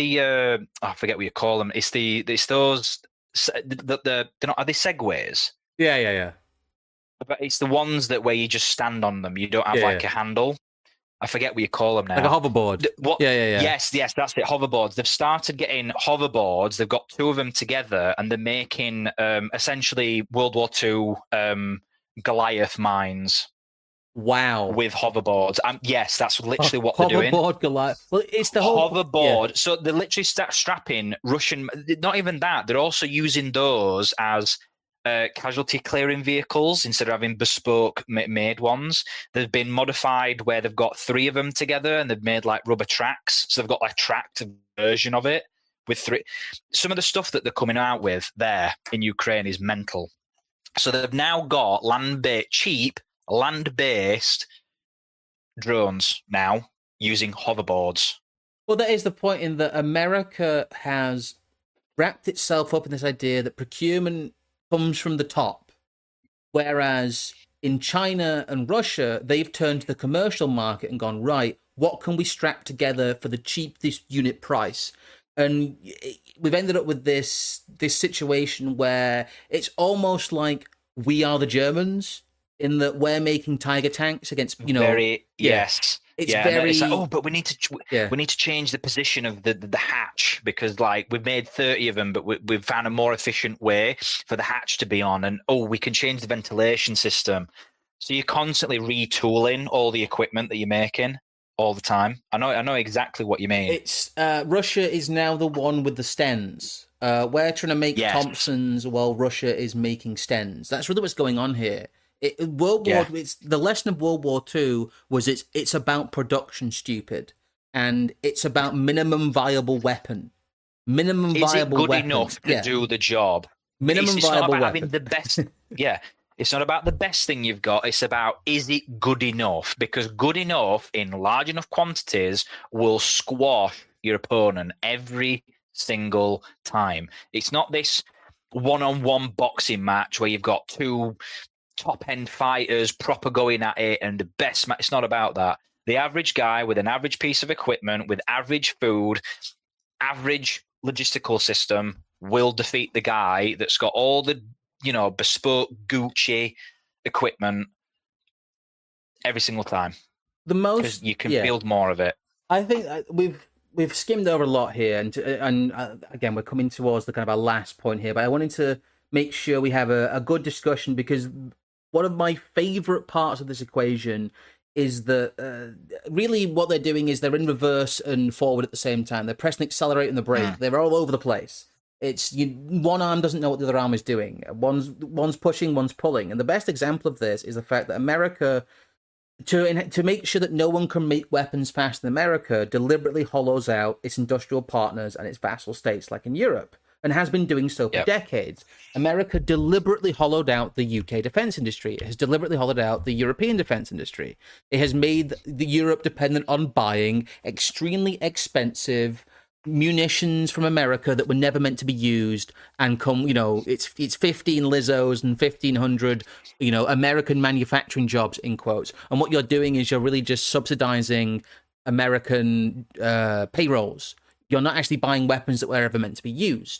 I forget what you call them. It's those are they Segways? Yeah. But it's the ones where you just stand on them. You don't have a handle. I forget what you call them now. Like a hoverboard. Yeah. Yes, that's it. Hoverboards. They've started getting hoverboards. They've got two of them together, and they're making essentially World War II Goliath mines. Wow. With hoverboards. Yes, that's literally what they're doing. Hoverboard Goliath. Well, it's the whole hoverboard. Yeah. So they're literally strapping Russian. Not even that. They're also using those as casualty clearing vehicles instead of having bespoke made ones. They've been modified where they've got three of them together and they've made like rubber tracks. So they've got like tracked version of it with three. Some of the stuff that they're coming out with there in Ukraine is mental. So they've now got cheap land-based drones now using hoverboards. Well, that is the point in that America has wrapped itself up in this idea that procurement comes from the top, whereas in China and Russia, they've turned to the commercial market and gone, right, what can we strap together for the cheapest unit price? And we've ended up with this situation where it's almost like we are the Germans in that we're making Tiger tanks against, yes. It's very. It's like, but we need to change the position of the hatch because like we've made 30 of them, but we've found a more efficient way for the hatch to be on, and we can change the ventilation system. So you're constantly retooling all the equipment that you're making all the time. I know exactly what you mean. It's Russia is now the one with the Stens. We're trying to make Thompsons while Russia is making Stens. That's really what's going on here. World War. It's the lesson of World War II was it's about production, stupid, and it's about minimum viable weapon. Minimum Is viable it good weapon. enough to do the job? Minimum it's viable not about weapon. having the best. Yeah, it's not about the best thing you've got. It's about, is it good enough? Because good enough in large enough quantities will squash your opponent every single time. It's not this one-on-one boxing match where you've got two top-end fighters proper going at it and the best match. It's not about that. The average guy with an average piece of equipment, with average food, average logistical system will defeat the guy that's got all the, bespoke Gucci equipment every single time. The most, because you can build more of it. I think we've skimmed over a lot here, and again, we're coming towards the kind of our last point here. But I wanted to make sure we have a good discussion, because one of my favorite parts of this equation is that really what they're doing is they're in reverse and forward at the same time. They're pressing accelerate and the brake. They're all over the place. It's one arm doesn't know what the other arm is doing. One's pushing, one's pulling. And the best example of this is the fact that America, to make sure that no one can make weapons faster than America, deliberately hollows out its industrial partners and its vassal states, like in Europe, and has been doing so for decades. America deliberately hollowed out the UK defense industry. It has deliberately hollowed out the European defense industry. It has made Europe dependent on buying extremely expensive munitions from America that were never meant to be used, and it's 15 Lizzos and 1,500 American manufacturing jobs, in quotes. And what you're doing is you're really just subsidizing American payrolls. You're not actually buying weapons that were ever meant to be used.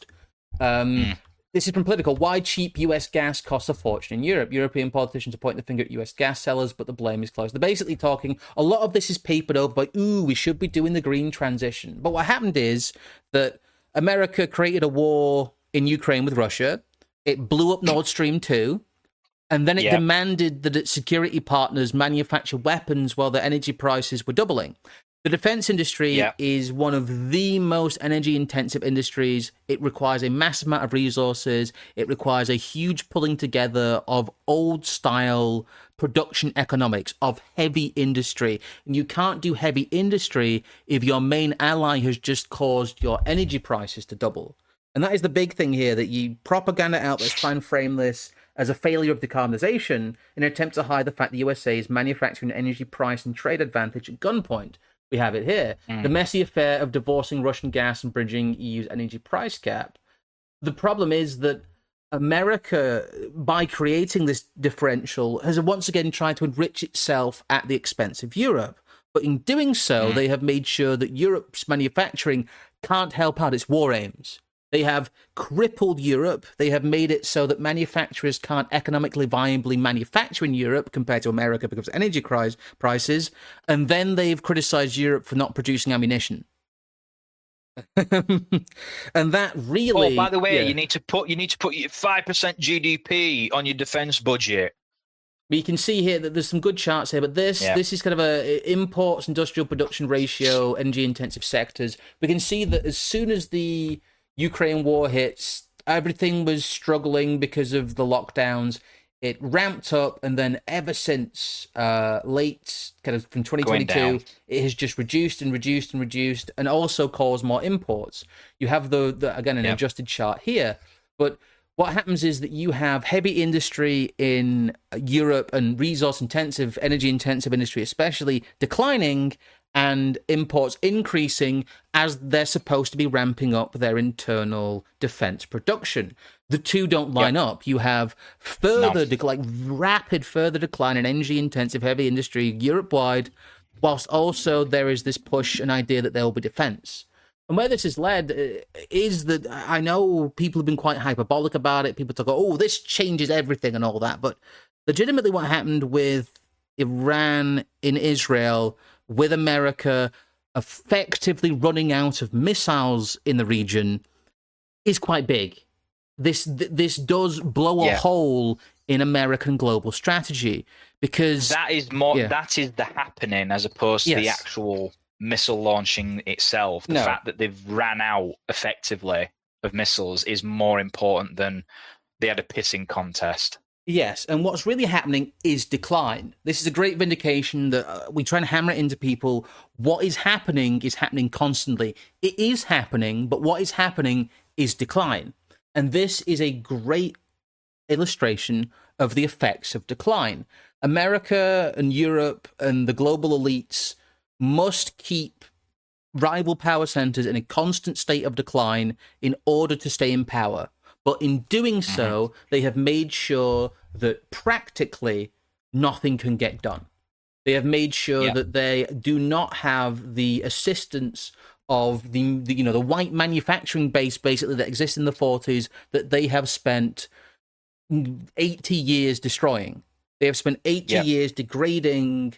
This is from Political. Why cheap US gas costs a fortune in Europe? European politicians are pointing the finger at US gas sellers, but the blame is closed. They're basically talking, a lot of this is papered over by, we should be doing the green transition. But what happened is that America created a war in Ukraine with Russia. It blew up Nord Stream 2. And then it demanded that its security partners manufacture weapons while the energy prices were doubling. The defense industry is one of the most energy-intensive industries. It requires a massive amount of resources. It requires a huge pulling together of old-style production economics, of heavy industry. And you can't do heavy industry if your main ally has just caused your energy prices to double. And that is the big thing here, that you propaganda outlets try and frame this as a failure of decarbonization in an attempt to hide the fact the USA is manufacturing an energy price and trade advantage at gunpoint. We have it here. The messy affair of divorcing Russian gas and bridging EU's energy price cap. The problem is that America, by creating this differential, has once again tried to enrich itself at the expense of Europe. But in doing so, they have made sure that Europe's manufacturing can't help out its war aims. They have crippled Europe. They have made it so that manufacturers can't economically viably manufacture in Europe compared to America because of energy prices. And then they've criticized Europe for not producing ammunition. And that really... Oh, by the way, you need to put your 5% GDP on your defense budget. But you can see here that there's some good charts here, but this is kind of a imports, industrial production ratio, energy-intensive sectors. We can see that as soon as the Ukraine war hits, everything was struggling because of the lockdowns. It ramped up, and then ever since late, kind of from 2022, it has just reduced and reduced and reduced, and also caused more imports. You have again an adjusted chart here, but what happens is that you have heavy industry in Europe and resource-intensive, energy-intensive industry especially declining, and imports increasing as they're supposed to be ramping up their internal defense production. The two don't line up. You have rapid further decline in energy-intensive heavy industry Europe-wide, whilst also there is this push and idea that there will be defense. And where this has led is that I know people have been quite hyperbolic about it. People talk, this changes everything and all that. But legitimately what happened with Iran in Israel, with America effectively running out of missiles in the region, is quite big. This does blow a hole in American global strategy, because that is that is the happening as opposed to the actual missile launching itself. The fact that they've ran out effectively of missiles is more important than they had a pissing contest. Yes, and what's really happening is decline. This is a great vindication that we try and hammer it into people. What is happening constantly. It is happening, but what is happening is decline. And this is a great illustration of the effects of decline. America and Europe and the global elites must keep rival power centers in a constant state of decline in order to stay in power. But in doing so, they have made sure that practically nothing can get done. They have made sure that they do not have the assistance of the white manufacturing base basically that exists in the 40s that they have spent 80 years destroying. They have spent 80 years degrading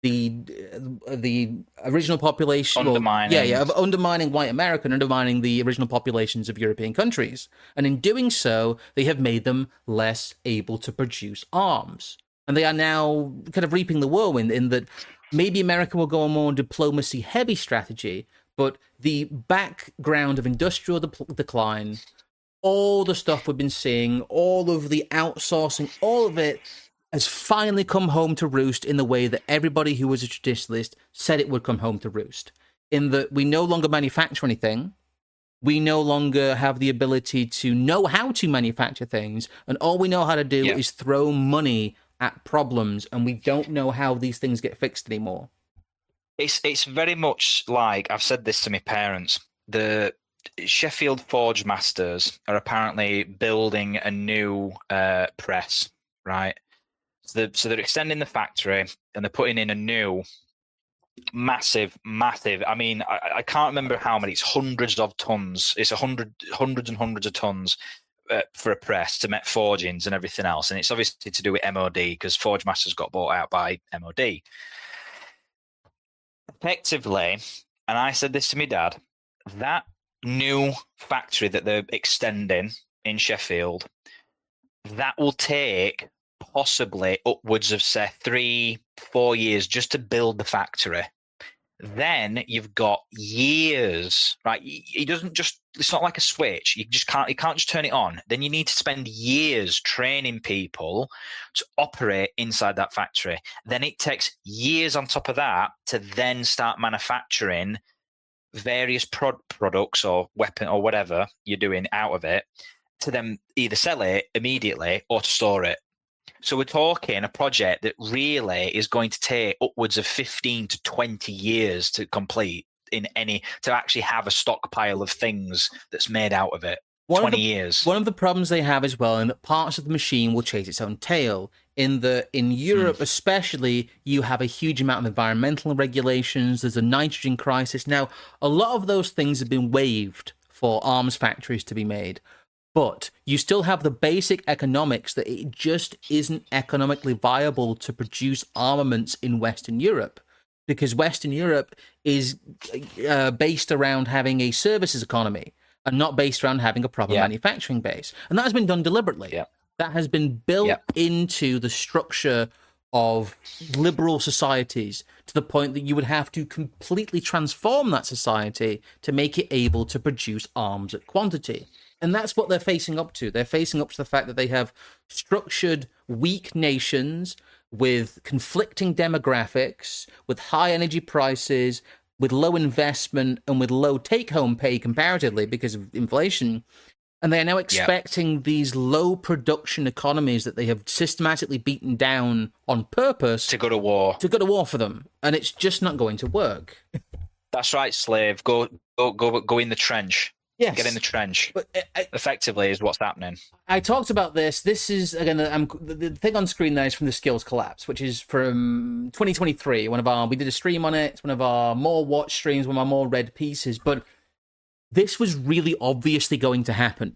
the original population, undermining white America and undermining the original populations of European countries. And in doing so, they have made them less able to produce arms. And they are now kind of reaping the whirlwind in that maybe America will go on more diplomacy-heavy strategy, but the background of industrial decline, all the stuff we've been seeing, all of the outsourcing, all of it has finally come home to roost in the way that everybody who was a traditionalist said it would come home to roost. In that we no longer manufacture anything, we no longer have the ability to know how to manufacture things, and all we know how to do is throw money at problems, and we don't know how these things get fixed anymore. It's very much like, I've said this to my parents, the Sheffield Forge Masters are apparently building a new press, right? So they're extending the factory and they're putting in a new massive. I mean, I can't remember how many. It's hundreds of tons. It's hundreds and hundreds of tons for a press to make forgings and everything else. And it's obviously to do with MOD because Forge Masters got bought out by MOD. Effectively, and I said this to my dad, that new factory that they're extending in Sheffield, that will take possibly upwards of, say, 3-4 years just to build the factory. Then you've got years, right? It doesn't just, it's not like a switch. You can't just turn it on. Then you need to spend years training people to operate inside that factory. Then it takes years on top of that to then start manufacturing various products or weapon or whatever you're doing out of it to then either sell it immediately or to store it. So we're talking a project that really is going to take upwards of 15 to 20 years to complete to actually have a stockpile of things that's made out of it. 20 years. One of the problems they have as well, in that parts of the machine will chase its own tail. In Europe especially, you have a huge amount of environmental regulations. There's a nitrogen crisis. Now, a lot of those things have been waived for arms factories to be made. But you still have the basic economics that it just isn't economically viable to produce armaments in Western Europe, because Western Europe is based around having a services economy and not based around having a proper manufacturing base. And that has been done deliberately. Yeah. That has been built into the structure of liberal societies to the point that you would have to completely transform that society to make it able to produce arms at quantity. And that's what they're facing up to. They're facing up to the fact that they have structured weak nations with conflicting demographics, with high energy prices, with low investment, and with low take-home pay comparatively because of inflation. And they are now expecting these low production economies that they have systematically beaten down on purpose to go to war. To go to war for them. And it's just not going to work. That's right, slave. Go in the trench. Yes. Get in the trench. But effectively is what's happening. I talked about this. This is, again, the thing on screen there is from the Skills Collapse, which is from 2023. We did a stream on it. It's one of our more watched streams, one of our more read pieces. But this was really obviously going to happen.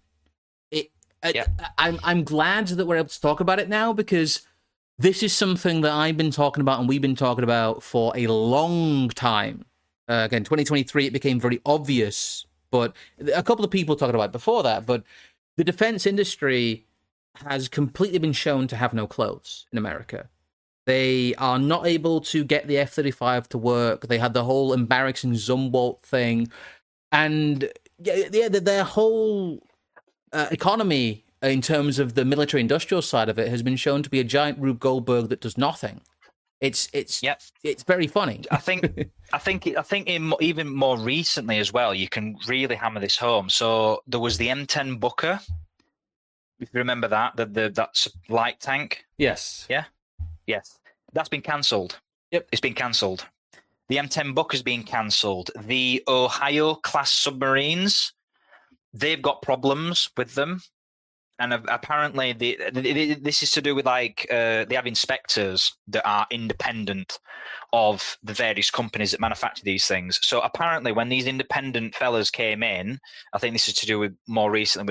I'm glad that we're able to talk about it now, because this is something that I've been talking about and we've been talking about for a long time. Again, 2023, it became very obvious. But a couple of people talked about it before that. But the defense industry has completely been shown to have no clothes in America. They are not able to get the F-35 to work. They had the whole embarrassing Zumwalt thing. And their whole economy in terms of the military-industrial side of it, has been shown to be a giant Rube Goldberg that does nothing. It's very funny. I think even more recently as well, you can really hammer this home. So there was the M10 Booker. If you remember that's light tank. Yes. Yeah. Yes. That's been cancelled. Yep. It's been cancelled. The M10 Booker's been cancelled. The Ohio class submarines, they've got problems with them. And apparently, this is to do with they have inspectors that are independent of the various companies that manufacture these things. So apparently, when these independent fellas came in, I think this is to do with more recent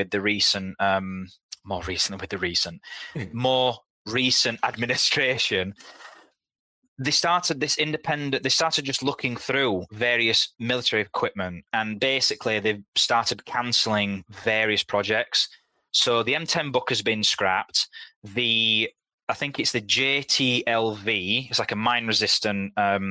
administration. They started just looking through various military equipment, and basically they've started cancelling various projects. So the M10 Book has been scrapped. I think it's the JTLV. It's like a mine-resistant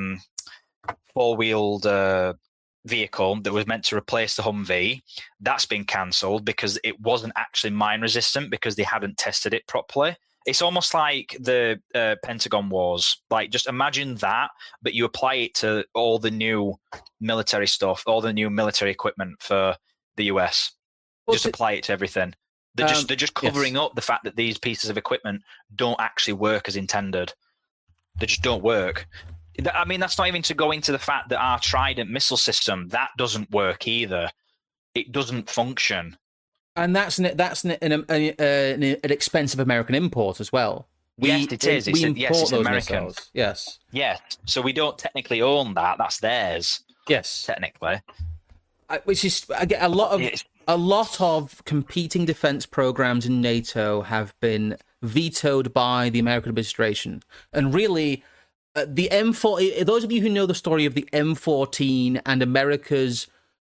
four-wheeled vehicle that was meant to replace the Humvee. That's been cancelled because it wasn't actually mine-resistant because they hadn't tested it properly. It's almost like the Pentagon Wars. Like, just imagine that, but you apply it to all the new military stuff, all the new military equipment for the US. Just apply it to everything. They're just covering up the fact that these pieces of equipment don't actually work as intended. They just don't work. I mean, that's not even to go into the fact that our Trident missile system, that doesn't work either. It doesn't function. And that's an expensive American import as well. Yes, it is. It's American. Missiles. Yes. Yes. So we don't technically own that. That's theirs. Yes. Technically. Which is, I get a lot of competing defense programs in NATO have been vetoed by the American administration. And really, the M4, those of you who know the story of the M14 and America's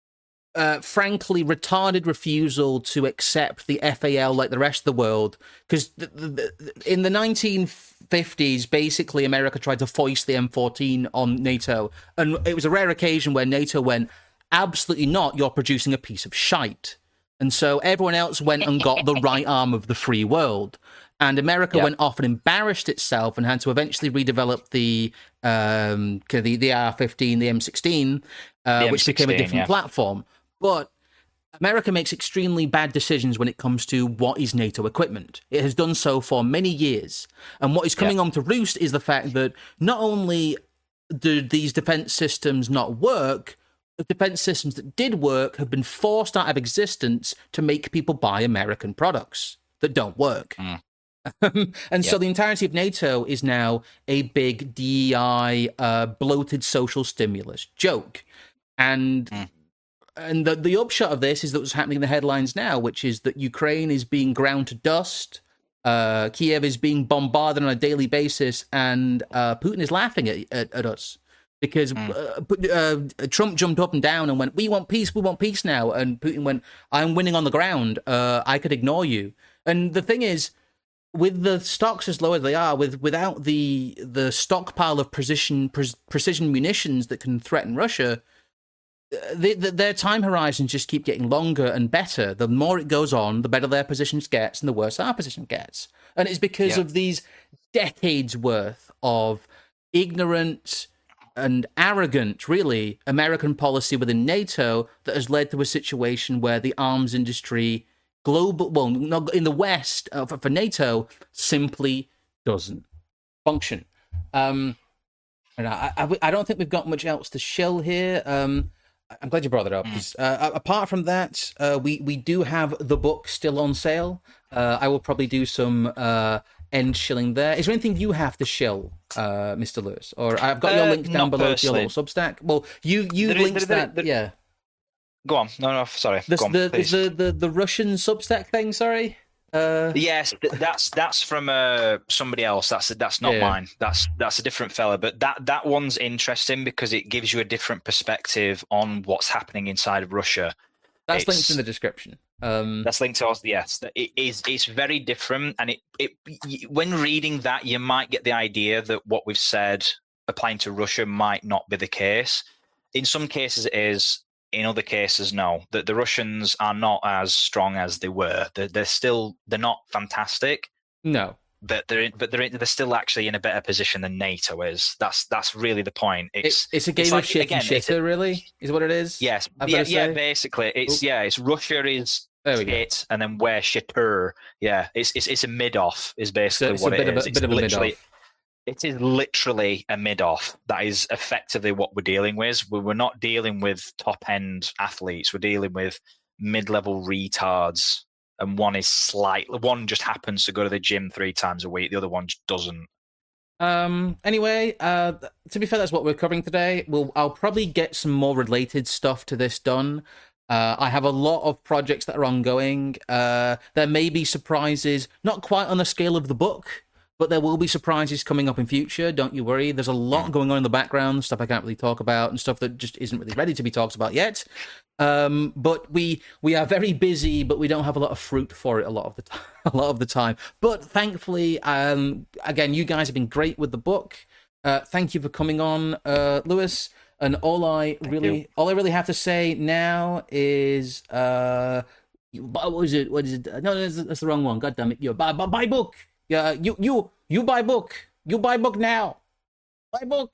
frankly retarded refusal to accept the FAL like the rest of the world, because in the 1950s, basically America tried to foist the M14 on NATO, and it was a rare occasion where NATO went, absolutely not, you're producing a piece of shite. And so everyone else went and got the right arm of the free world. And America went off and embarrassed itself and had to eventually redevelop the AR-15, the M16, which became a different platform. But America makes extremely bad decisions when it comes to what is NATO equipment. It has done so for many years. And what is coming on to roost is the fact that not only do these defense systems not work, the defense systems that did work have been forced out of existence to make people buy American products that don't work. So the entirety of NATO is now a big DEI bloated social stimulus joke. And the upshot of this is that what's happening in the headlines now, which is that Ukraine is being ground to dust, Kiev is being bombarded on a daily basis, and Putin is laughing at us. Because Trump jumped up and down and went, we want peace now. And Putin went, I'm winning on the ground. I could ignore you. And the thing is, with the stocks as low as they are, without the stockpile of precision munitions that can threaten Russia, their time horizons just keep getting longer and better. The more it goes on, the better their position gets and the worse our position gets. And it's because of these decades worth of ignorant and arrogant, really, American policy within NATO that has led to a situation where the arms industry, in the West, for NATO, simply doesn't function. I don't think we've got much else to shill here. I'm glad you brought that up. Apart from that, we do have the book still on sale. I will probably do some end shilling there. Is there anything you have to shill, Mr. Lewis? Or I've got your link down below to your little Substack. Well, you linked that, yeah. Go on. No, sorry. The Russian Substack thing, sorry? Yes, that's from somebody else. That's not mine. That's a different fella. But that one's interesting because it gives you a different perspective on what's happening inside of Russia. That's linked in the description. That's linked to us. Yes, it's very different, and it when reading that, you might get the idea that what we've said applying to Russia might not be the case. In some cases, it is. In other cases, no. The Russians are not as strong as they were. They're not fantastic. No. But they're still actually in a better position than NATO is. That's really the point. It's a game of shit and shitter, really, is what it is. Yes, basically, it's Russia is shit, and then we're shitter. Yeah, it's a mid off is basically what it is. It's literally, it is literally a mid off. That is effectively what we're dealing with. We're not dealing with top end athletes. We're dealing with mid level retards. And one just happens to go to the gym 3 times a week. The other one just doesn't. Anyway, to be fair, that's what we're covering today. I'll probably get some more related stuff to this done. I have a lot of projects that are ongoing. There may be surprises, not quite on the scale of the book, but there will be surprises coming up in future. Don't you worry. There's a lot going on in the background, stuff I can't really talk about, and stuff that just isn't really ready to be talked about yet. But we are very busy, but we don't have a lot of fruit for it a lot of the time. But thankfully, again, you guys have been great with the book. Thank you for coming on, Lewis. And all I really have to say now is, what is it? No, that's the wrong one. God damn it! Buy book. Yeah, you buy book. You buy book now. Buy book.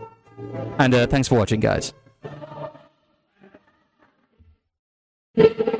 And thanks for watching, guys.